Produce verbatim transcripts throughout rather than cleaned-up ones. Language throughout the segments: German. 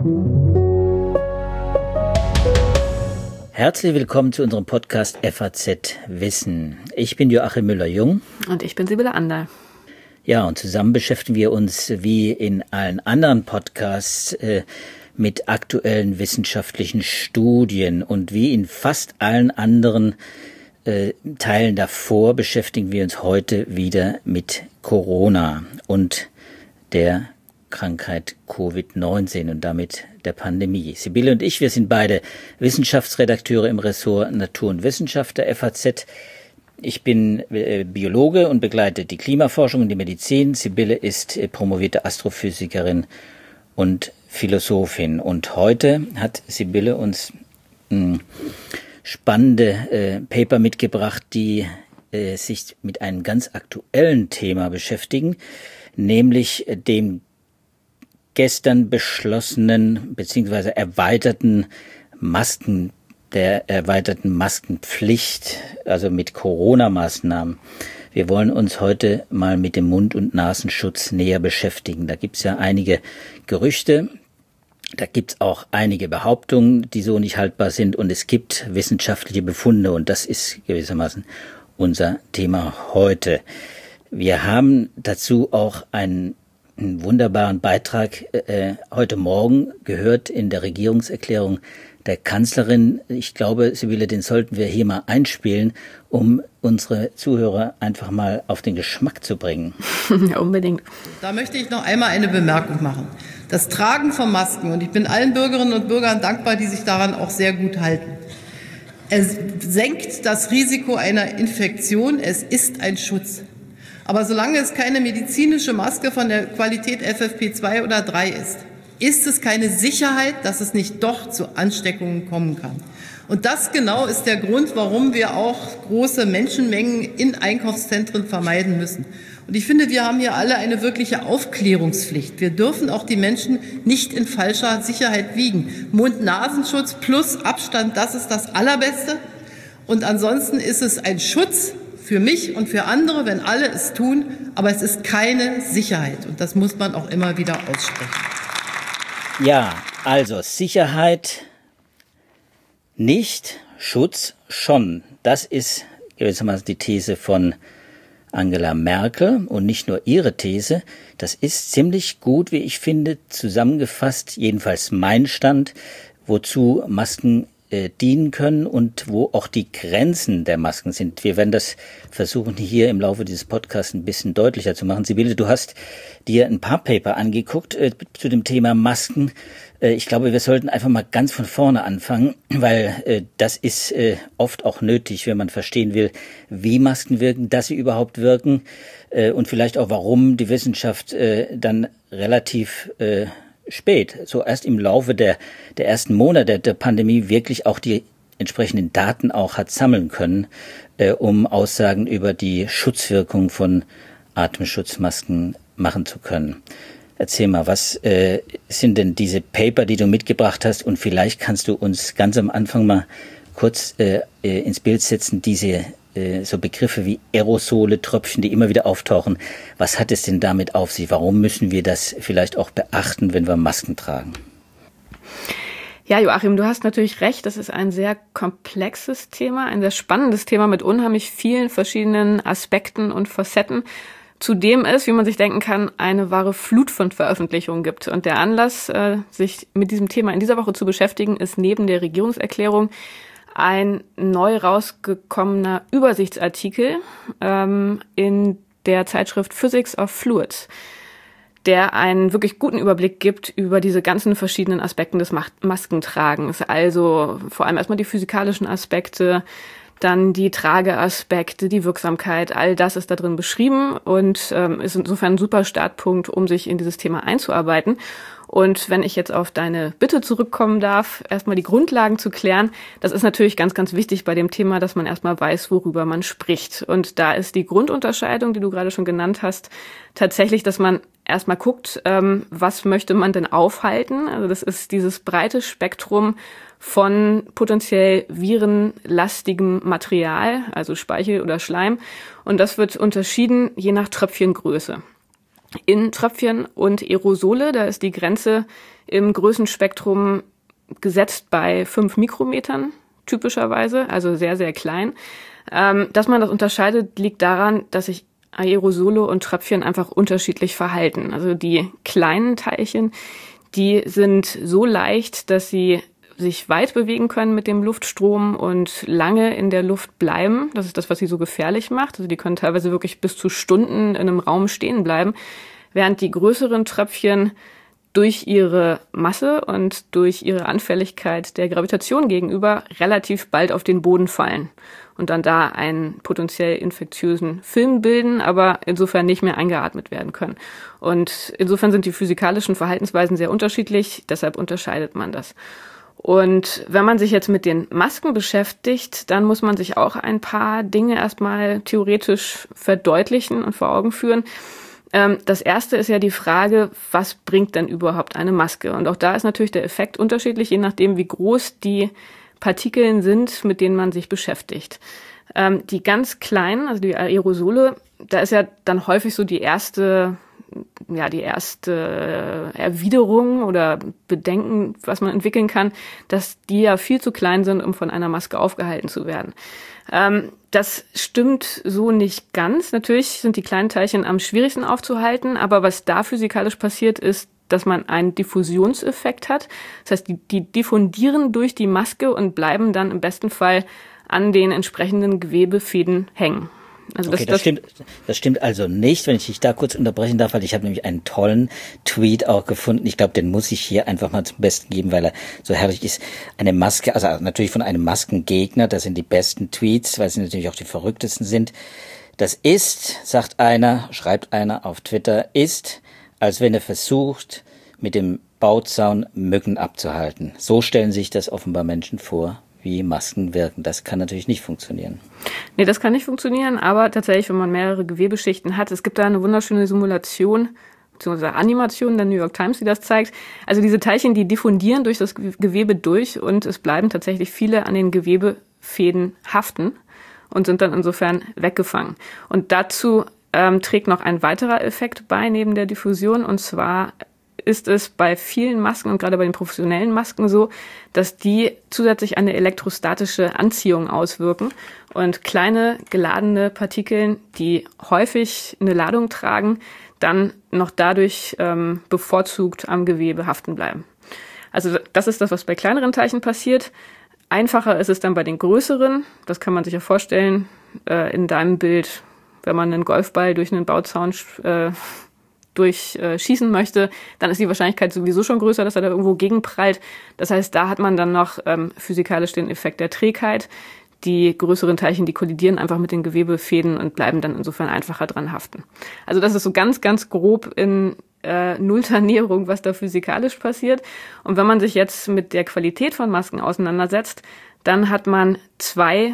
Herzlich willkommen zu unserem Podcast F A Z Wissen. Ich bin Joachim Müller-Jung. Und ich bin Sibylle Anderl. Ja, und zusammen beschäftigen wir uns wie in allen anderen Podcasts äh, mit aktuellen wissenschaftlichen Studien. Und wie in fast allen anderen äh, Teilen davor beschäftigen wir uns heute wieder mit Corona und der Krankheit Covid neunzehn und damit der Pandemie. Sibylle und ich, wir sind beide Wissenschaftsredakteure im Ressort Natur und Wissenschaft der F A Z. Ich bin äh, Biologe und begleite die Klimaforschung und die Medizin. Sibylle ist äh, promovierte Astrophysikerin und Philosophin. Und heute hat Sibylle uns mh, spannende äh, Paper mitgebracht, die äh, sich mit einem ganz aktuellen Thema beschäftigen, nämlich äh, dem gestern beschlossenen bzw. erweiterten Masken, der erweiterten Maskenpflicht, also mit Corona-Maßnahmen. Wir wollen uns heute mal mit dem Mund- und Nasenschutz näher beschäftigen. Da gibt es ja einige Gerüchte, da gibt es auch einige Behauptungen, die so nicht haltbar sind, und es gibt wissenschaftliche Befunde, und das ist gewissermaßen unser Thema heute. Wir haben dazu auch einen einen wunderbaren Beitrag äh, heute Morgen gehört in der Regierungserklärung der Kanzlerin. Ich glaube, Sibylle, den sollten wir hier mal einspielen, um unsere Zuhörer einfach mal auf den Geschmack zu bringen. Ja, unbedingt. Da möchte ich noch einmal eine Bemerkung machen. Das Tragen von Masken, und ich bin allen Bürgerinnen und Bürgern dankbar, die sich daran auch sehr gut halten. Es senkt das Risiko einer Infektion, es ist ein Schutz. Aber solange es keine medizinische Maske von der Qualität F F P zwei oder drei ist, ist es keine Sicherheit, dass es nicht doch zu Ansteckungen kommen kann. Und das genau ist der Grund, warum wir auch große Menschenmengen in Einkaufszentren vermeiden müssen. Und ich finde, wir haben hier alle eine wirkliche Aufklärungspflicht. Wir dürfen auch die Menschen nicht in falscher Sicherheit wiegen. Mund-Nasenschutz plus Abstand, das ist das Allerbeste. Und ansonsten ist es ein Schutz für mich und für andere, wenn alle es tun, aber es ist keine Sicherheit, und das muss man auch immer wieder aussprechen. Ja, also Sicherheit nicht, Schutz schon. Das ist gewissermaßen die These von Angela Merkel, und nicht nur ihre These. Das ist ziemlich gut, wie ich finde, zusammengefasst, jedenfalls mein Stand, wozu Masken dienen können und wo auch die Grenzen der Masken sind. Wir werden das versuchen, hier im Laufe dieses Podcasts ein bisschen deutlicher zu machen. Sibylle, du hast dir ein paar Paper angeguckt äh, zu dem Thema Masken. Äh, ich glaube, wir sollten einfach mal ganz von vorne anfangen, weil äh, das ist äh, oft auch nötig, wenn man verstehen will, wie Masken wirken, dass sie überhaupt wirken äh, und vielleicht auch, warum die Wissenschaft äh, dann relativ äh, spät, so erst im Laufe der, der ersten Monate der Pandemie wirklich auch die entsprechenden Daten auch hat sammeln können, äh, um Aussagen über die Schutzwirkung von Atemschutzmasken machen zu können. Erzähl mal, was äh, sind denn diese Paper, die du mitgebracht hast, und vielleicht kannst du uns ganz am Anfang mal kurz äh, äh, ins Bild setzen, diese so Begriffe wie Aerosole, Tröpfchen, die immer wieder auftauchen. Was hat es denn damit auf sich? Warum müssen wir das vielleicht auch beachten, wenn wir Masken tragen? Ja, Joachim, du hast natürlich recht. Das ist ein sehr komplexes Thema, ein sehr spannendes Thema mit unheimlich vielen verschiedenen Aspekten und Facetten, zudem es, wie man sich denken kann, eine wahre Flut von Veröffentlichungen gibt. Und der Anlass, sich mit diesem Thema in dieser Woche zu beschäftigen, ist neben der Regierungserklärung ein neu rausgekommener Übersichtsartikel ähm, in der Zeitschrift Physics of Fluids, der einen wirklich guten Überblick gibt über diese ganzen verschiedenen Aspekte des Maskentragens. Also vor allem erstmal die physikalischen Aspekte, dann die Trageaspekte, die Wirksamkeit, all das ist da drin beschrieben und ähm, ist insofern ein super Startpunkt, um sich in dieses Thema einzuarbeiten. Und wenn ich jetzt auf deine Bitte zurückkommen darf, erstmal die Grundlagen zu klären, das ist natürlich ganz, ganz wichtig bei dem Thema, dass man erstmal weiß, worüber man spricht. Und da ist die Grundunterscheidung, die du gerade schon genannt hast, tatsächlich, dass man erstmal guckt, ähm, was möchte man denn aufhalten? Also das ist dieses breite Spektrum von potenziell virenlastigem Material, also Speichel oder Schleim. Und das wird unterschieden je nach Tröpfchengröße. in Tröpfchen und Aerosole. Da ist die Grenze im Größenspektrum gesetzt bei fünf Mikrometern typischerweise, also sehr, sehr klein. Ähm, dass man das unterscheidet, liegt daran, dass sich Aerosole und Tröpfchen einfach unterschiedlich verhalten. Also die kleinen Teilchen, die sind so leicht, dass sie sich weit bewegen können mit dem Luftstrom und lange in der Luft bleiben. Das ist das, was sie so gefährlich macht. Also die können teilweise wirklich bis zu Stunden in einem Raum stehen bleiben, während die größeren Tröpfchen durch ihre Masse und durch ihre Anfälligkeit der Gravitation gegenüber relativ bald auf den Boden fallen und dann da einen potenziell infektiösen Film bilden, aber insofern nicht mehr eingeatmet werden können. Und insofern sind die physikalischen Verhaltensweisen sehr unterschiedlich, deshalb unterscheidet man das. Und wenn man sich jetzt mit den Masken beschäftigt, dann muss man sich auch ein paar Dinge erstmal theoretisch verdeutlichen und vor Augen führen. Das erste ist ja die Frage, was bringt denn überhaupt eine Maske? Und auch da ist natürlich der Effekt unterschiedlich, je nachdem, wie groß die Partikeln sind, mit denen man sich beschäftigt. Die ganz kleinen, also die Aerosole, da ist ja dann häufig so die erste, ja, die erste Erwiderung oder Bedenken, was man entwickeln kann, dass die ja viel zu klein sind, um von einer Maske aufgehalten zu werden. Ähm, das stimmt so nicht ganz. Natürlich sind die kleinen Teilchen am schwierigsten aufzuhalten, aber was da physikalisch passiert ist, dass man einen Diffusionseffekt hat. Das heißt, die, die diffundieren durch die Maske und bleiben dann im besten Fall an den entsprechenden Gewebefäden hängen. Also das, okay, das, das stimmt, das stimmt also nicht, wenn ich dich da kurz unterbrechen darf, weil ich habe nämlich einen tollen Tweet auch gefunden. Ich glaube, den muss ich hier einfach mal zum Besten geben, weil er so herrlich ist. Eine Maske, also natürlich von einem Maskengegner, das sind die besten Tweets, weil sie natürlich auch die verrücktesten sind. Das ist, sagt einer, schreibt einer auf Twitter, ist, als wenn er versucht, mit dem Bauzaun Mücken abzuhalten. So stellen sich das offenbar Menschen vor, wie Masken wirken. Das kann natürlich nicht funktionieren. Nee, das kann nicht funktionieren, aber tatsächlich, wenn man mehrere Gewebeschichten hat, es gibt da eine wunderschöne Simulation, beziehungsweise Animation der New York Times, die das zeigt. Also diese Teilchen, die diffundieren durch das Gewebe durch und es bleiben tatsächlich viele an den Gewebefäden haften und sind dann insofern weggefangen. Und dazu ähm, trägt noch ein weiterer Effekt bei, neben der Diffusion, und zwar ist es bei vielen Masken und gerade bei den professionellen Masken so, dass die zusätzlich eine elektrostatische Anziehung auswirken und kleine geladene Partikeln, die häufig eine Ladung tragen, dann noch dadurch ähm, bevorzugt am Gewebe haften bleiben. Also das ist das, was bei kleineren Teilchen passiert. Einfacher ist es dann bei den größeren. Das kann man sich ja vorstellen äh, in deinem Bild, wenn man einen Golfball durch einen Bauzaun äh, durchschießen möchte, dann ist die Wahrscheinlichkeit sowieso schon größer, dass er da irgendwo gegenprallt. Das heißt, da hat man dann noch ähm, physikalisch den Effekt der Trägheit. Die größeren Teilchen, die kollidieren einfach mit den Gewebefäden und bleiben dann insofern einfacher dran haften. Also das ist so ganz, ganz grob in äh, nullter Näherung, was da physikalisch passiert. Und wenn man sich jetzt mit der Qualität von Masken auseinandersetzt, dann hat man zwei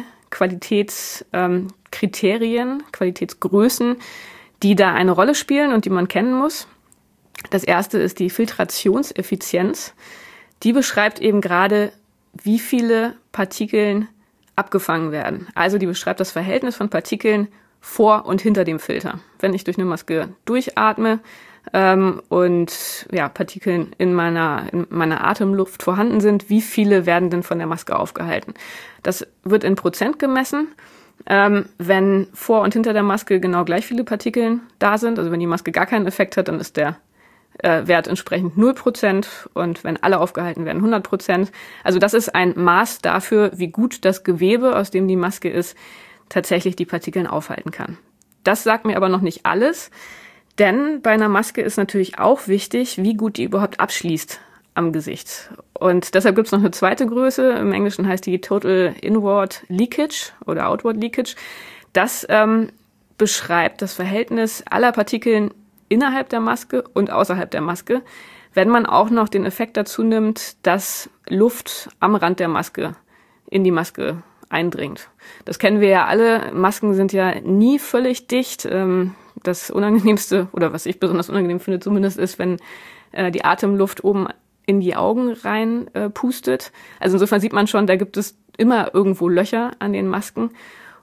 Qualitätskriterien, ähm, Qualitätsgrößen, die da eine Rolle spielen und die man kennen muss. Das erste ist die Filtrationseffizienz. Die beschreibt eben gerade, wie viele Partikeln abgefangen werden. Also die beschreibt das Verhältnis von Partikeln vor und hinter dem Filter. Wenn ich durch eine Maske durchatme ähm, und ja, Partikeln in meiner, in meiner Atemluft vorhanden sind, wie viele werden denn von der Maske aufgehalten? Das wird in Prozent gemessen. Ähm, wenn vor und hinter der Maske genau gleich viele Partikeln da sind, also wenn die Maske gar keinen Effekt hat, dann ist der äh, Wert entsprechend null Prozent und wenn alle aufgehalten werden, hundert Prozent. Also das ist ein Maß dafür, wie gut das Gewebe, aus dem die Maske ist, tatsächlich die Partikeln aufhalten kann. Das sagt mir aber noch nicht alles, denn bei einer Maske ist natürlich auch wichtig, wie gut die überhaupt abschließt am Gesicht. Und deshalb gibt es noch eine zweite Größe. Im Englischen heißt die Total Inward Leakage oder Outward Leakage. Das ähm, beschreibt das Verhältnis aller Partikeln innerhalb der Maske und außerhalb der Maske, wenn man auch noch den Effekt dazu nimmt, dass Luft am Rand der Maske in die Maske eindringt. Das kennen wir ja alle. Masken sind ja nie völlig dicht. Das Unangenehmste, oder was ich besonders unangenehm finde zumindest, ist, wenn die Atemluft oben in die Augen rein äh, pustet. Also insofern sieht man schon, da gibt es immer irgendwo Löcher an den Masken.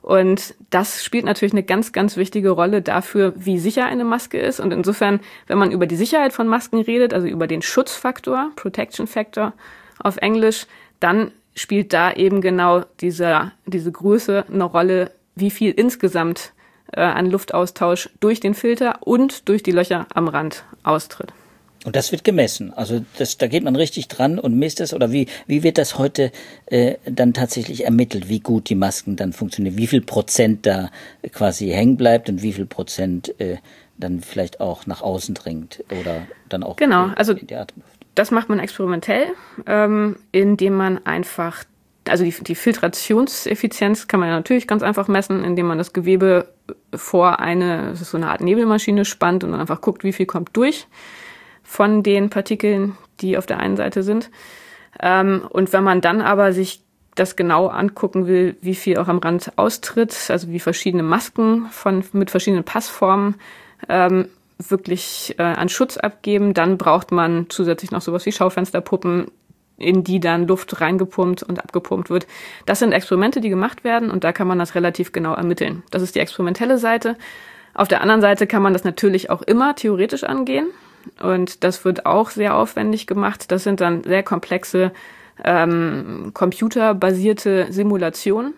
Und das spielt natürlich eine ganz, ganz wichtige Rolle dafür, wie sicher eine Maske ist. Und insofern, wenn man über die Sicherheit von Masken redet, also über den Schutzfaktor, Protection Factor auf Englisch, dann spielt da eben genau diese, diese Größe eine Rolle, wie viel insgesamt äh, an Luftaustausch durch den Filter und durch die Löcher am Rand austritt. Und das wird gemessen. Also das, da geht man richtig dran und misst es. Oder wie, wie wird das heute äh, dann tatsächlich ermittelt, wie gut die Masken dann funktionieren? Wie viel Prozent da quasi hängen bleibt und wie viel Prozent äh, dann vielleicht auch nach außen dringt oder dann auch genau, in, also in die Atemluft? Das macht man experimentell, ähm, indem man einfach, also die, die Filtrationseffizienz kann man ja natürlich ganz einfach messen, indem man das Gewebe vor eine, das ist so eine Art Nebelmaschine spannt und dann einfach guckt, wie viel kommt durch von den Partikeln, die auf der einen Seite sind. Ähm, und wenn man dann aber sich das genau angucken will, wie viel auch am Rand austritt, also wie verschiedene Masken von mit verschiedenen Passformen ähm, wirklich äh, an Schutz abgeben, dann braucht man zusätzlich noch sowas wie Schaufensterpuppen, in die dann Luft reingepumpt und abgepumpt wird. Das sind Experimente, die gemacht werden und da kann man das relativ genau ermitteln. Das ist die experimentelle Seite. Auf der anderen Seite kann man das natürlich auch immer theoretisch angehen. Und das wird auch sehr aufwendig gemacht. Das sind dann sehr komplexe ähm, computerbasierte Simulationen.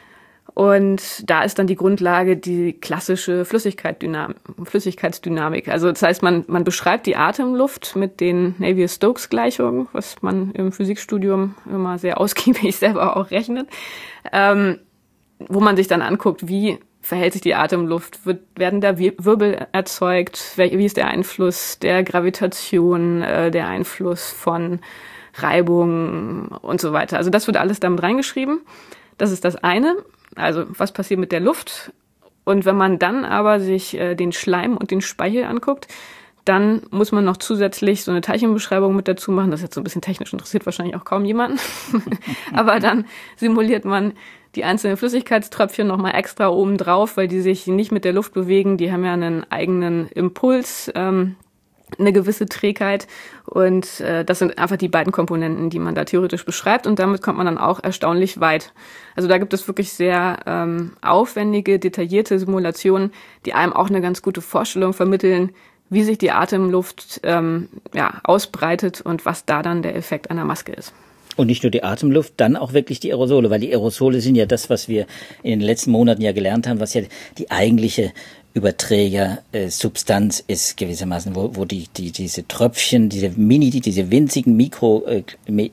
Und da ist dann die Grundlage die klassische Flüssigkeitsdynamik. Flüssigkeitsdynamik. Also das heißt, man, man beschreibt die Atemluft mit den Navier-Stokes-Gleichungen, was man im Physikstudium immer sehr ausgiebig selber auch rechnet, ähm, wo man sich dann anguckt, wie verhält sich die Atemluft, wird, werden da Wirbel erzeugt, wie ist der Einfluss der Gravitation, äh, der Einfluss von Reibung und so weiter. Also das wird alles damit reingeschrieben. Das ist das eine, also was passiert mit der Luft. Und wenn man dann aber sich äh, den Schleim und den Speichel anguckt, dann muss man noch zusätzlich so eine Teilchenbeschreibung mit dazu machen. Das ist jetzt so ein bisschen technisch, interessiert wahrscheinlich auch kaum jemanden. Aber dann simuliert man die einzelnen Flüssigkeitströpfchen nochmal extra oben drauf, weil die sich nicht mit der Luft bewegen. Die haben ja einen eigenen Impuls, ähm, eine gewisse Trägheit. Und äh, das sind einfach die beiden Komponenten, die man da theoretisch beschreibt. Und damit kommt man dann auch erstaunlich weit. Also da gibt es wirklich sehr ähm, aufwendige, detaillierte Simulationen, die einem auch eine ganz gute Vorstellung vermitteln, wie sich die Atemluft ähm, ja, ausbreitet und was da dann der Effekt einer Maske ist. Und nicht nur die Atemluft, dann auch wirklich die Aerosole, weil die Aerosole sind ja das, was wir in den letzten Monaten ja gelernt haben, was ja die eigentliche Überträgersubstanz äh, ist gewissermaßen, wo, wo die, die, diese Tröpfchen, diese mini, diese winzigen Mikro, äh,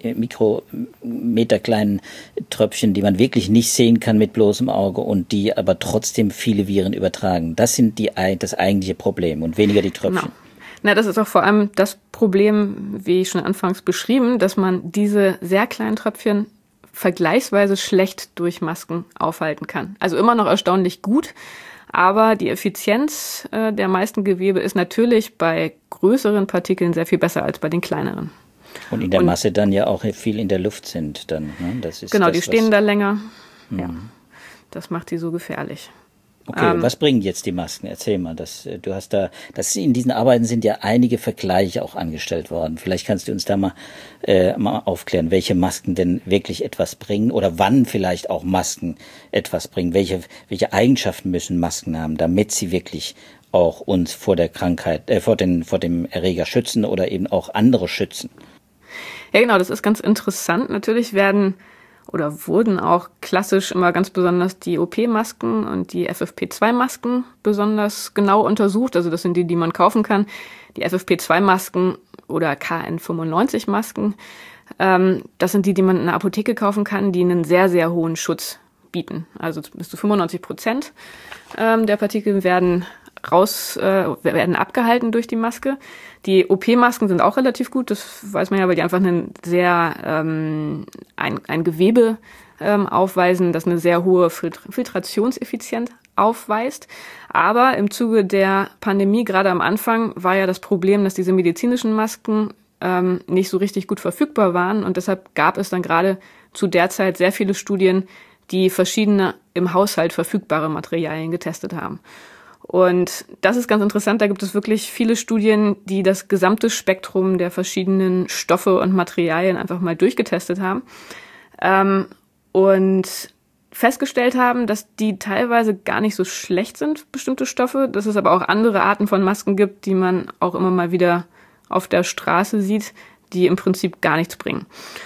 Mikrometer kleinen Tröpfchen, die man wirklich nicht sehen kann mit bloßem Auge und die aber trotzdem viele Viren übertragen. Das sind die, das eigentliche Problem und weniger die Tröpfchen. Genau. Na, das ist auch vor allem das Problem, wie schon anfangs beschrieben, dass man diese sehr kleinen Tröpfchen vergleichsweise schlecht durch Masken aufhalten kann. Also immer noch erstaunlich gut, aber die Effizienz äh, der meisten Gewebe ist natürlich bei größeren Partikeln sehr viel besser als bei den kleineren. Und in der Und, Masse dann ja auch viel in der Luft sind dann. Ne? Das ist genau, das, die stehen was, da länger. Mhm. Ja, das macht die so gefährlich. Okay, ähm, was bringen jetzt die Masken? Erzähl mal, das, du hast da, das in diesen Arbeiten sind ja einige Vergleiche auch angestellt worden. Vielleicht kannst du uns da mal, äh, mal aufklären, welche Masken denn wirklich etwas bringen oder wann vielleicht auch Masken etwas bringen. Welche, welche Eigenschaften müssen Masken haben, damit sie wirklich auch uns vor der Krankheit, äh, vor den, vor dem Erreger schützen oder eben auch andere schützen? Ja, genau, das ist ganz interessant. Natürlich werden oder wurden auch klassisch immer ganz besonders die O P-Masken und die F F P zwei Masken besonders genau untersucht. Also das sind die, die man kaufen kann. Die F F P zwei Masken oder K N fünfundneunzig Masken, ähm, das sind die, die man in der Apotheke kaufen kann, die einen sehr, sehr hohen Schutz bieten. Also bis zu fünfundneunzig Prozent ähm, der Partikel werden raus, äh, werden abgehalten durch die Maske. Die O P-Masken sind auch relativ gut, das weiß man ja, weil die einfach einen sehr, ähm, ein, ein Gewebe ähm, aufweisen, das eine sehr hohe Filtrationseffizienz aufweist. Aber im Zuge der Pandemie, gerade am Anfang, war ja das Problem, dass diese medizinischen Masken ähm, nicht so richtig gut verfügbar waren und deshalb gab es dann gerade zu der Zeit sehr viele Studien, die verschiedene im Haushalt verfügbare Materialien getestet haben. Und das ist ganz interessant, da gibt es wirklich viele Studien, die das gesamte Spektrum der verschiedenen Stoffe und Materialien einfach mal durchgetestet haben. Ähm, und festgestellt haben, dass die teilweise gar nicht so schlecht sind, bestimmte Stoffe, dass es aber auch andere Arten von Masken gibt, die man auch immer mal wieder auf der Straße sieht, die im Prinzip gar nichts bringen.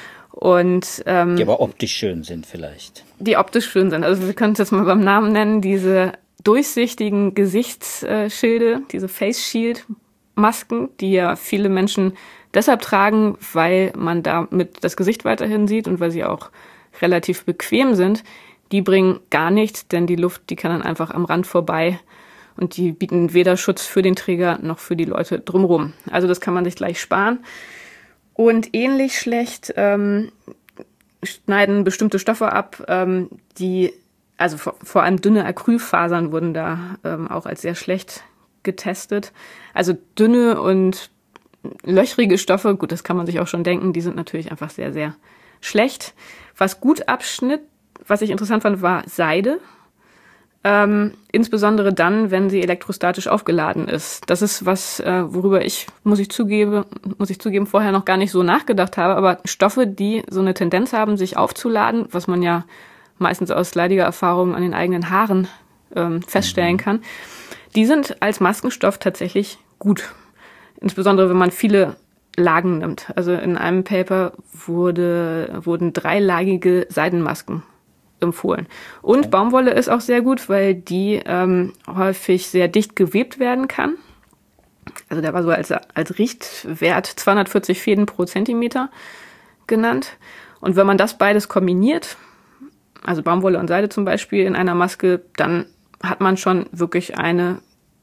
Und ähm, die aber optisch schön sind vielleicht. Die optisch schön sind. Also wir können es jetzt mal beim Namen nennen, diese durchsichtigen Gesichtsschilde, diese Face Shield Masken, die ja viele Menschen deshalb tragen, weil man damit das Gesicht weiterhin sieht und weil sie auch relativ bequem sind. Die bringen gar nichts, denn die Luft, die kann dann einfach am Rand vorbei und die bieten weder Schutz für den Träger noch für die Leute drumherum. Also das kann man sich gleich sparen. Und ähnlich schlecht ähm, schneiden bestimmte Stoffe ab, ähm, die, also vor, vor allem dünne Acrylfasern wurden da ähm, auch als sehr schlecht getestet. Also dünne und löchrige Stoffe, gut, das kann man sich auch schon denken, die sind natürlich einfach sehr, sehr schlecht. Was gut abschnitt, was ich interessant fand, war Seide. Ähm, insbesondere dann, wenn sie elektrostatisch aufgeladen ist. Das ist was, äh, worüber ich, muss ich zugeben, muss ich zugeben, vorher noch gar nicht so nachgedacht habe. Aber Stoffe, die so eine Tendenz haben, sich aufzuladen, was man ja meistens aus leidiger Erfahrung an den eigenen Haaren ähm, feststellen kann, die sind als Maskenstoff tatsächlich gut. Insbesondere, wenn man viele Lagen nimmt. Also in einem Paper wurde, wurden dreilagige Seidenmasken empfohlen. Und Baumwolle ist auch sehr gut, weil die ähm, häufig sehr dicht gewebt werden kann. Also der war so als, als Richtwert zweihundertvierzig Fäden pro Zentimeter genannt. Und wenn man das beides kombiniert, also Baumwolle und Seide zum Beispiel in einer Maske, dann hat man schon wirklich eine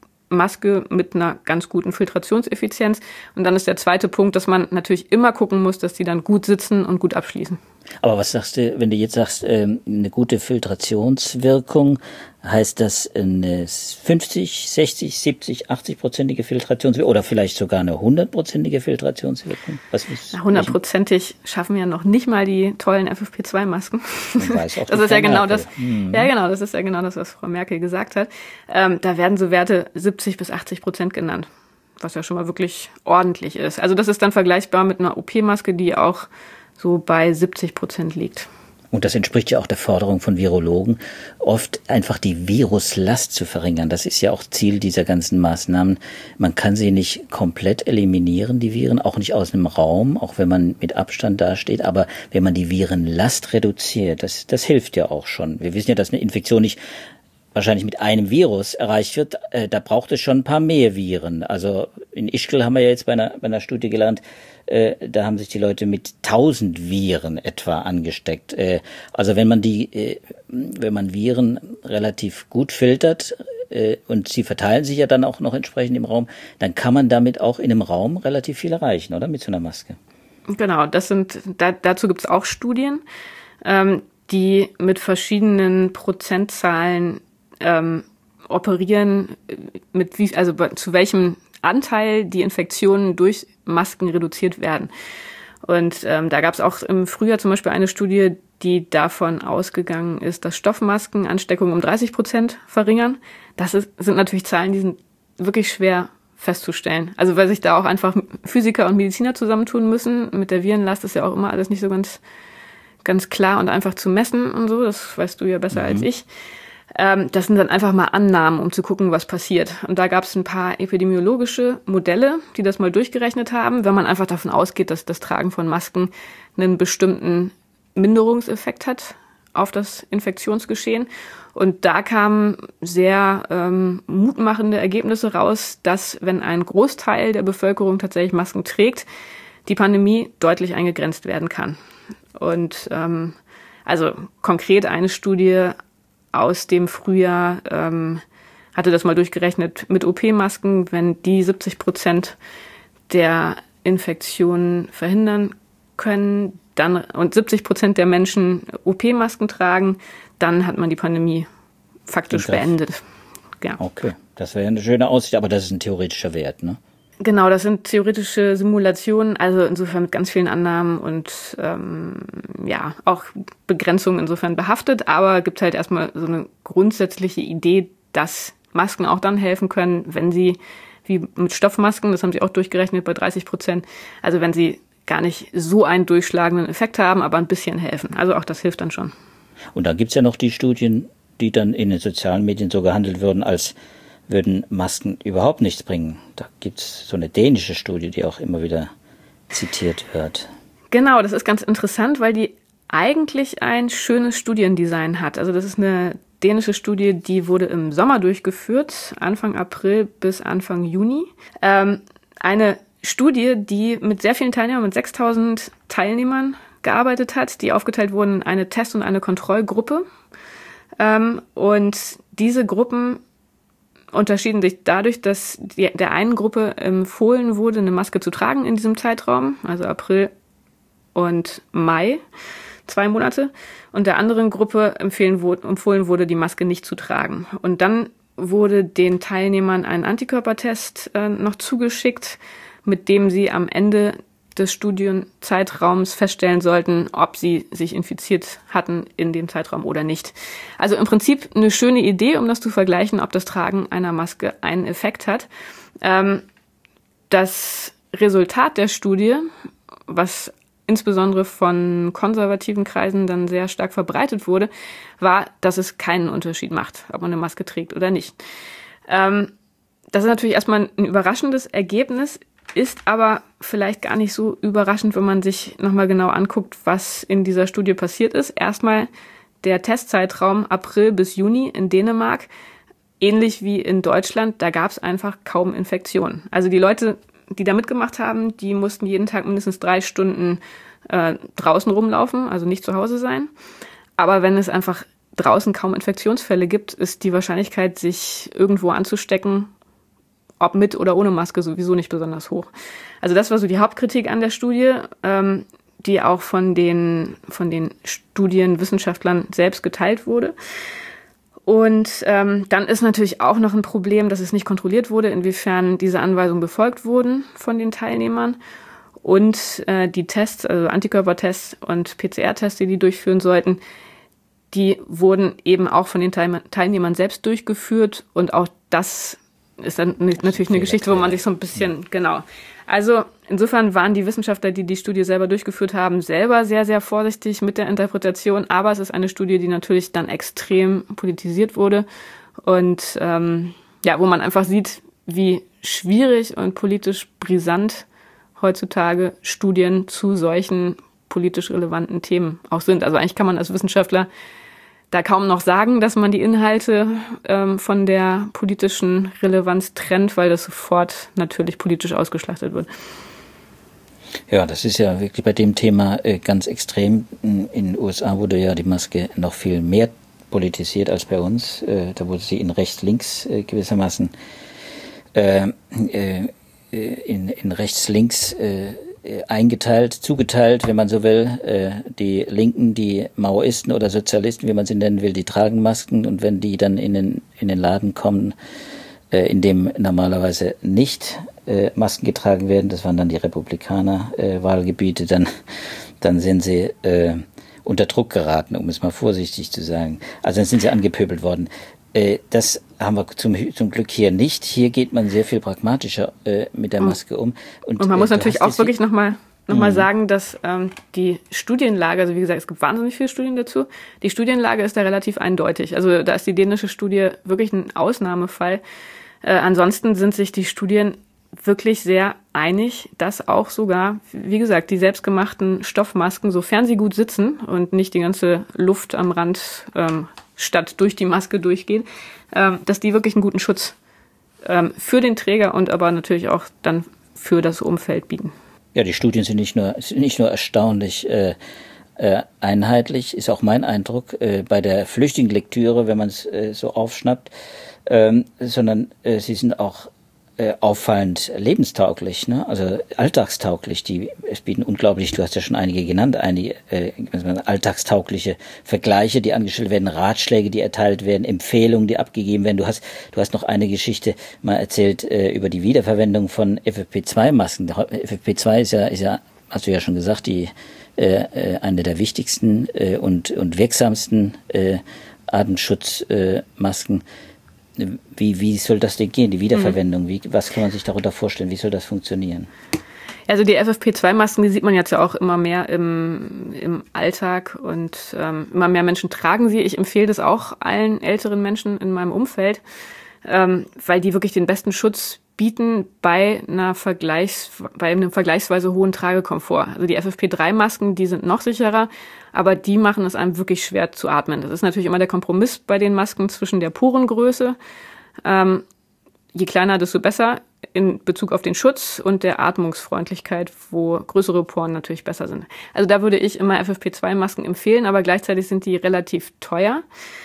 Maske mit einer ganz guten Filtrationseffizienz. Und dann ist der zweite Punkt, dass man natürlich immer gucken muss, dass die dann gut sitzen und gut abschließen. Aber was sagst du, wenn du jetzt sagst, eine gute Filtrationswirkung, heißt das eine fünfzig, sechzig, siebzig, achtzig-prozentige Filtrationswirkung oder vielleicht sogar eine hundertprozentige Filtrationswirkung? Was ist hundertprozentig schaffen ja noch nicht mal die tollen F F P zwei Masken. Weiß auch das ist ja genau das. Hm. Ja, genau, das ist ja genau das, was Frau Merkel gesagt hat. Ähm, da werden so Werte siebzig bis achtzig Prozent genannt, was ja schon mal wirklich ordentlich ist. Also das ist dann vergleichbar mit einer O P-Maske, die auch so bei siebzig Prozent liegt. Und das entspricht ja auch der Forderung von Virologen, oft einfach die Viruslast zu verringern. Das ist ja auch Ziel dieser ganzen Maßnahmen. Man kann sie nicht komplett eliminieren, die Viren, auch nicht aus einem Raum, auch wenn man mit Abstand dasteht. Aber wenn man die Virenlast reduziert, das, das hilft ja auch schon. Wir wissen ja, dass eine Infektion nicht wahrscheinlich mit einem Virus erreicht wird, äh, da braucht es schon ein paar mehr Viren. Also in Ischgl haben wir ja jetzt bei einer, bei einer Studie gelernt, äh, da haben sich die Leute mit tausend Viren etwa angesteckt. Äh, also wenn man die, äh, wenn man Viren relativ gut filtert äh, und sie verteilen sich ja dann auch noch entsprechend im Raum, dann kann man damit auch in einem Raum relativ viel erreichen, oder? Mit so einer Maske. Genau, das sind, da, dazu gibt es auch Studien, ähm, die mit verschiedenen Prozentzahlen Ähm, operieren, mit wie, also zu welchem Anteil die Infektionen durch Masken reduziert werden. Und ähm, da gab es auch im Frühjahr zum Beispiel eine Studie, die davon ausgegangen ist, dass Stoffmasken Ansteckungen um dreißig Prozent verringern. Das ist, sind natürlich Zahlen, die sind wirklich schwer festzustellen. Also weil sich da auch einfach Physiker und Mediziner zusammentun müssen. Mit der Virenlast ist ja auch immer alles nicht so ganz, ganz klar und einfach zu messen und so. Das weißt du ja besser mhm. als ich. Das sind dann einfach mal Annahmen, um zu gucken, was passiert. Und da gab es ein paar epidemiologische Modelle, die das mal durchgerechnet haben, wenn man einfach davon ausgeht, dass das Tragen von Masken einen bestimmten Minderungseffekt hat auf das Infektionsgeschehen. Und da kamen sehr ähm, mutmachende Ergebnisse raus, dass wenn ein Großteil der Bevölkerung tatsächlich Masken trägt, die Pandemie deutlich eingegrenzt werden kann. Und ähm, also konkret eine Studie aus dem Frühjahr ähm, hatte das mal durchgerechnet mit O P-Masken, wenn die siebzig Prozent der Infektionen verhindern können, dann und siebzig Prozent der Menschen O P-Masken tragen, dann hat man die Pandemie faktisch beendet. Ja. Okay, das wäre eine schöne Aussicht, aber das ist ein theoretischer Wert, ne? Genau, das sind theoretische Simulationen, also insofern mit ganz vielen Annahmen und ähm, ja, auch Begrenzungen insofern behaftet, aber gibt halt erstmal so eine grundsätzliche Idee, dass Masken auch dann helfen können, wenn sie, wie mit Stoffmasken, das haben sie auch durchgerechnet bei dreißig Prozent, also wenn sie gar nicht so einen durchschlagenden Effekt haben, aber ein bisschen helfen. Also auch das hilft dann schon. Und dann gibt es ja noch die Studien, die dann in den sozialen Medien so gehandelt würden, als würden Masken überhaupt nichts bringen. Da gibt es so eine dänische Studie, die auch immer wieder zitiert wird. Genau, das ist ganz interessant, weil die eigentlich ein schönes Studiendesign hat. Also das ist eine dänische Studie, die wurde im Sommer durchgeführt, Anfang April bis Anfang Juni. Ähm, eine Studie, die mit sehr vielen Teilnehmern, mit sechstausend Teilnehmern gearbeitet hat, die aufgeteilt wurden in eine Test- und eine Kontrollgruppe. Ähm, und diese Gruppen unterschieden sich dadurch, dass die, der einen Gruppe empfohlen wurde, eine Maske zu tragen in diesem Zeitraum, also April und Mai, zwei Monate, und der anderen Gruppe empfehlen, empfohlen wurde, die Maske nicht zu tragen. Und dann wurde den Teilnehmern ein Antikörpertest äh, noch zugeschickt, mit dem sie am Ende des Studienzeitraums feststellen sollten, ob sie sich infiziert hatten in dem Zeitraum oder nicht. Also im Prinzip eine schöne Idee, um das zu vergleichen, ob das Tragen einer Maske einen Effekt hat. Ähm, das Resultat der Studie, was insbesondere von konservativen Kreisen dann sehr stark verbreitet wurde, war, dass es keinen Unterschied macht, ob man eine Maske trägt oder nicht. Ähm, das ist natürlich erstmal ein überraschendes Ergebnis, ist aber vielleicht gar nicht so überraschend, wenn man sich nochmal genau anguckt, was in dieser Studie passiert ist. Erstmal der Testzeitraum April bis Juni in Dänemark, ähnlich wie in Deutschland, da gab es einfach kaum Infektionen. Also die Leute, die da mitgemacht haben, die mussten jeden Tag mindestens drei Stunden äh, draußen rumlaufen, also nicht zu Hause sein. Aber wenn es einfach draußen kaum Infektionsfälle gibt, ist die Wahrscheinlichkeit, sich irgendwo anzustecken, ob mit oder ohne Maske, sowieso nicht besonders hoch. Also das war so die Hauptkritik an der Studie, ähm, die auch von den, von den Studienwissenschaftlern selbst geteilt wurde. Und ähm, dann ist natürlich auch noch ein Problem, dass es nicht kontrolliert wurde, inwiefern diese Anweisungen befolgt wurden von den Teilnehmern. Und äh, die Tests, also Antikörpertests und P C R-Tests, die die durchführen sollten, die wurden eben auch von den Teilnehmern selbst durchgeführt. Und auch das ist dann natürlich eine Geschichte, wo man sich so ein bisschen, genau. Also insofern waren die Wissenschaftler, die die Studie selber durchgeführt haben, selber sehr, sehr vorsichtig mit der Interpretation. Aber es ist eine Studie, die natürlich dann extrem politisiert wurde und ähm, ja, wo man einfach sieht, wie schwierig und politisch brisant heutzutage Studien zu solchen politisch relevanten Themen auch sind. Also eigentlich kann man als Wissenschaftler da kaum noch sagen, dass man die Inhalte ähm, von der politischen Relevanz trennt, weil das sofort natürlich politisch ausgeschlachtet wird. Ja, das ist ja wirklich bei dem Thema äh, ganz extrem. In den U S A wurde ja die Maske noch viel mehr politisiert als bei uns. Äh, da wurde sie in rechts-links äh, gewissermaßen äh, äh, in, in rechts-links äh, eingeteilt, zugeteilt, wenn man so will. Äh, die Linken, die Maoisten oder Sozialisten, wie man sie nennen will, die tragen Masken, und wenn die dann in den, in den Laden kommen, äh, in dem normalerweise nicht äh, Masken getragen werden, das waren dann die Republikaner-Wahlgebiete, äh, dann, dann sind sie äh, unter Druck geraten, um es mal vorsichtig zu sagen. Also dann sind sie angepöbelt worden. Äh, das haben wir zum, zum Glück hier nicht. Hier geht man sehr viel pragmatischer äh, mit der Maske um. Und, und man äh, muss natürlich auch wirklich nochmal noch mal sagen, dass ähm, die Studienlage, also wie gesagt, es gibt wahnsinnig viele Studien dazu, die Studienlage ist da relativ eindeutig. Also da ist die dänische Studie wirklich ein Ausnahmefall. Äh, ansonsten sind sich die Studien wirklich sehr einig, dass auch sogar, wie gesagt, die selbstgemachten Stoffmasken, sofern sie gut sitzen und nicht die ganze Luft am Rand ähm, statt durch die Maske durchgeht, ähm, dass die wirklich einen guten Schutz ähm, für den Träger und aber natürlich auch dann für das Umfeld bieten. Ja, die Studien sind nicht nur, sind nicht nur erstaunlich äh, äh, einheitlich, ist auch mein Eindruck äh, bei der flüchtigen Lektüre, wenn man es äh, so aufschnappt, ähm, sondern äh, sie sind auch äh, auffallend lebenstauglich, ne? Also alltagstauglich. Die es bieten unglaublich, du hast ja schon einige genannt, einige äh, alltagstaugliche Vergleiche, die angestellt werden, Ratschläge, die erteilt werden, Empfehlungen, die abgegeben werden. Du hast du hast noch eine Geschichte mal erzählt äh, über die Wiederverwendung von F F P zwei Masken. F F P zwei ist ja ist ja, hast du ja schon gesagt, die äh, eine der wichtigsten äh, und und wirksamsten äh, Atemschutzmasken. Äh, Wie, wie soll das denn gehen, die Wiederverwendung? Wie, was kann man sich darunter vorstellen? Wie soll das funktionieren? Also die F F P zwei Masken, die sieht man jetzt ja auch immer mehr im, im Alltag und ähm, immer mehr Menschen tragen sie. Ich empfehle das auch allen älteren Menschen in meinem Umfeld, ähm, weil die wirklich den besten Schutz bieten bei einer Vergleichs, bei einem vergleichsweise hohen Tragekomfort. Also die F F P drei Masken, die sind noch sicherer, aber die machen es einem wirklich schwer zu atmen. Das ist natürlich immer der Kompromiss bei den Masken zwischen der Porengröße, ähm, je kleiner, desto besser in Bezug auf den Schutz und der Atmungsfreundlichkeit, wo größere Poren natürlich besser sind. Also da würde ich immer F F P zwei Masken empfehlen, aber gleichzeitig sind die relativ teuer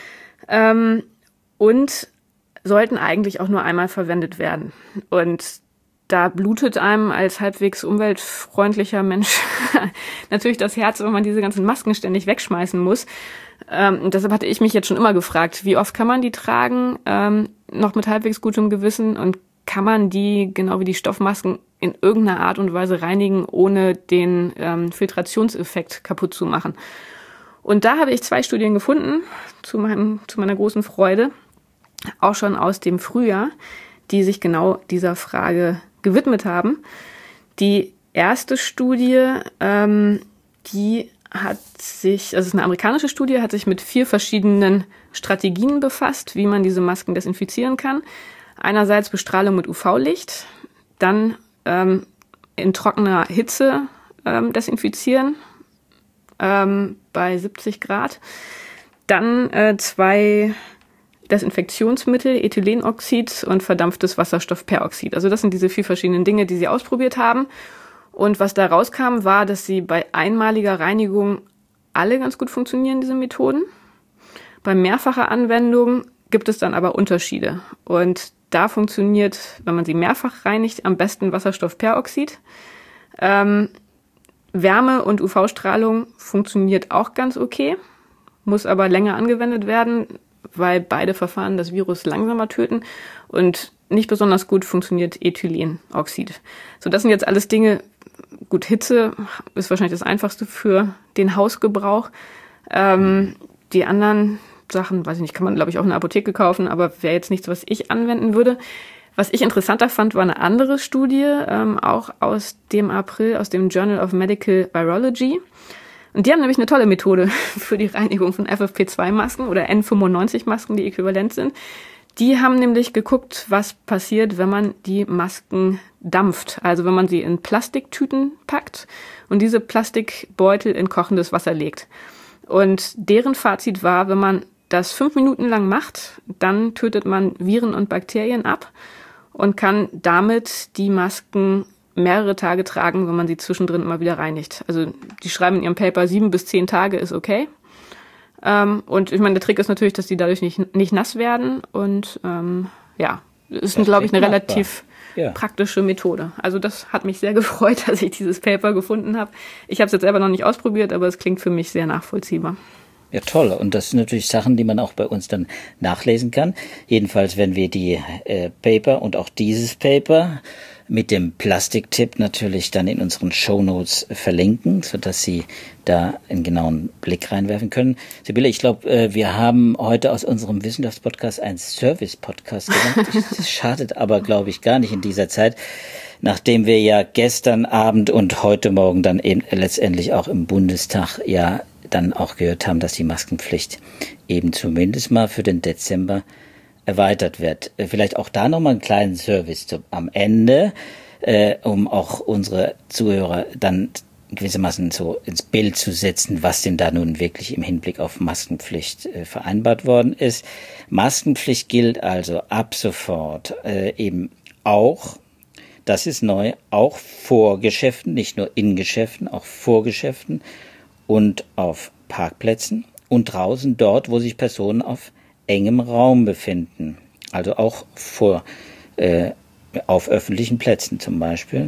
ähm, und sollten eigentlich auch nur einmal verwendet werden. Und da blutet einem als halbwegs umweltfreundlicher Mensch natürlich das Herz, wenn man diese ganzen Masken ständig wegschmeißen muss. Ähm, und deshalb hatte ich mich jetzt schon immer gefragt, wie oft kann man die tragen, ähm, noch mit halbwegs gutem Gewissen, und kann man die, genau wie die Stoffmasken, in irgendeiner Art und Weise reinigen, ohne den ähm, Filtrationseffekt kaputt zu machen. Und da habe ich zwei Studien gefunden, zu meinem, zu meiner großen Freude, auch schon aus dem Frühjahr, die sich genau dieser Frage gewidmet haben. Die erste Studie, ähm, die hat sich, also es ist eine amerikanische Studie, hat sich mit vier verschiedenen Strategien befasst, wie man diese Masken desinfizieren kann. Einerseits Bestrahlung mit U V-Licht, dann ähm, in trockener Hitze ähm, desinfizieren ähm, bei siebzig Grad. Dann äh, zwei Desinfektionsmittel, Ethylenoxid und verdampftes Wasserstoffperoxid. Also das sind diese vier verschiedenen Dinge, die sie ausprobiert haben. Und was da rauskam, war, dass sie bei einmaliger Reinigung alle ganz gut funktionieren, diese Methoden. Bei mehrfacher Anwendung gibt es dann aber Unterschiede. Und da funktioniert, wenn man sie mehrfach reinigt, am besten Wasserstoffperoxid. Ähm, Wärme und U V-Strahlung funktioniert auch ganz okay, muss aber länger angewendet werden, weil beide Verfahren das Virus langsamer töten, und nicht besonders gut funktioniert Ethylenoxid. So, das sind jetzt alles Dinge. Gut, Hitze ist wahrscheinlich das Einfachste für den Hausgebrauch. Ähm, die anderen Sachen, weiß ich nicht, kann man, glaube ich, auch in der Apotheke kaufen, aber wäre jetzt nichts, was ich anwenden würde. Was ich interessanter fand, war eine andere Studie, ähm, auch aus dem April, aus dem Journal of Medical Virology. Und die haben nämlich eine tolle Methode für die Reinigung von F F P zwei Masken oder N fünfundneunzig Masken, die äquivalent sind. Die haben nämlich geguckt, was passiert, wenn man die Masken dampft. Also wenn man sie in Plastiktüten packt und diese Plastikbeutel in kochendes Wasser legt. Und deren Fazit war, wenn man das fünf Minuten lang macht, dann tötet man Viren und Bakterien ab und kann damit die Masken mehrere Tage tragen, wenn man sie zwischendrin immer wieder reinigt. Also die schreiben in ihrem Paper, sieben bis zehn Tage ist okay. Ähm, und ich meine, der Trick ist natürlich, dass die dadurch nicht, nicht nass werden. Und ähm, ja, ist, glaube ich, eine relativ ja. praktische Methode. Also das hat mich sehr gefreut, dass ich dieses Paper gefunden habe. Ich habe es jetzt selber noch nicht ausprobiert, aber es klingt für mich sehr nachvollziehbar. Ja, toll. Und das sind natürlich Sachen, die man auch bei uns dann nachlesen kann. Jedenfalls, wenn wir die äh, Paper und auch dieses Paper mit dem Plastiktipp natürlich dann in unseren Shownotes verlinken, sodass Sie da einen genauen Blick reinwerfen können. Sibylle, ich glaube, äh, wir haben heute aus unserem Wissenschaftspodcast einen Service-Podcast gemacht. Das schadet aber, glaube ich, gar nicht in dieser Zeit, nachdem wir ja gestern Abend und heute Morgen dann eben letztendlich auch im Bundestag ja dann auch gehört haben, dass die Maskenpflicht eben zumindest mal für den Dezember erweitert wird. Vielleicht auch da nochmal einen kleinen Service zu, am Ende, äh, um auch unsere Zuhörer dann gewissermaßen so ins Bild zu setzen, was denn da nun wirklich im Hinblick auf Maskenpflicht äh, vereinbart worden ist. Maskenpflicht gilt also ab sofort äh, eben auch, das ist neu, auch vor Geschäften, nicht nur in Geschäften, auch vor Geschäften und auf Parkplätzen und draußen dort, wo sich Personen auf engem Raum befinden. Also auch vor, äh, auf öffentlichen Plätzen zum Beispiel,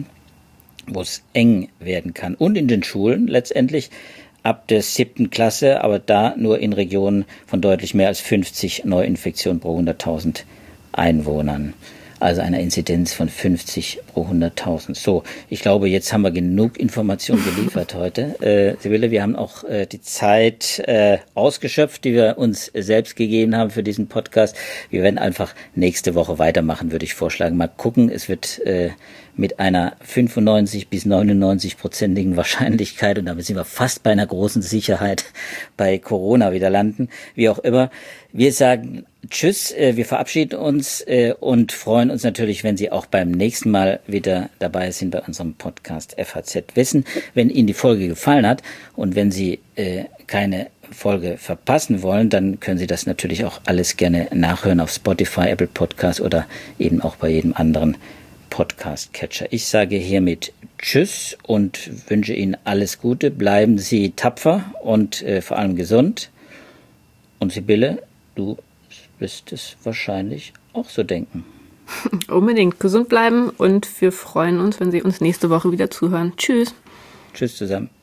wo es eng werden kann. Und in den Schulen letztendlich ab der siebten Klasse, aber da nur in Regionen von deutlich mehr als fünfzig Neuinfektionen pro hunderttausend Einwohnern. Also eine Inzidenz von fünfzig pro hunderttausend. So, ich glaube, jetzt haben wir genug Informationen geliefert heute. Äh, Sibylle, wir haben auch äh, die Zeit äh, ausgeschöpft, die wir uns selbst gegeben haben für diesen Podcast. Wir werden einfach nächste Woche weitermachen, würde ich vorschlagen. Mal gucken, es wird äh, mit einer fünfundneunzig bis neunundneunzig-prozentigen Wahrscheinlichkeit, und damit sind wir fast bei einer großen Sicherheit bei Corona wieder landen, wie auch immer. Wir sagen Tschüss, wir verabschieden uns und freuen uns natürlich, wenn Sie auch beim nächsten Mal wieder dabei sind bei unserem Podcast F A Z Wissen. Wenn Ihnen die Folge gefallen hat und wenn Sie keine Folge verpassen wollen, dann können Sie das natürlich auch alles gerne nachhören auf Spotify, Apple Podcast oder eben auch bei jedem anderen Podcast-Catcher. Ich sage hiermit Tschüss und wünsche Ihnen alles Gute. Bleiben Sie tapfer und äh, vor allem gesund. Und Sibylle, du wirst es wahrscheinlich auch so denken. Unbedingt gesund bleiben und wir freuen uns, wenn Sie uns nächste Woche wieder zuhören. Tschüss. Tschüss zusammen.